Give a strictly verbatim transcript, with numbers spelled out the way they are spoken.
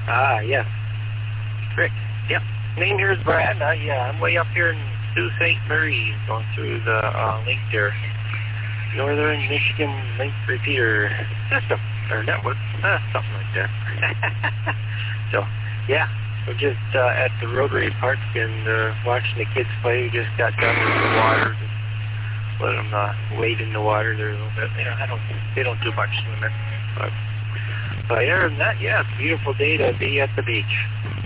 Ah, yes. Great. Yep. Name here is Brad. Uh, yeah, I'm way up here in Sault Ste. Marie, going through the uh, link there. Northern Michigan Link Repeater System, or network, uh, something like that. So, yeah, we're just uh, at the Rotary Park and uh, watching the kids play. We just got done with the water. Just let them uh, wade in the water there a little bit. You know, I don't, they don't do much swimming. But, but other than that, yeah, it's a beautiful day to be at the beach.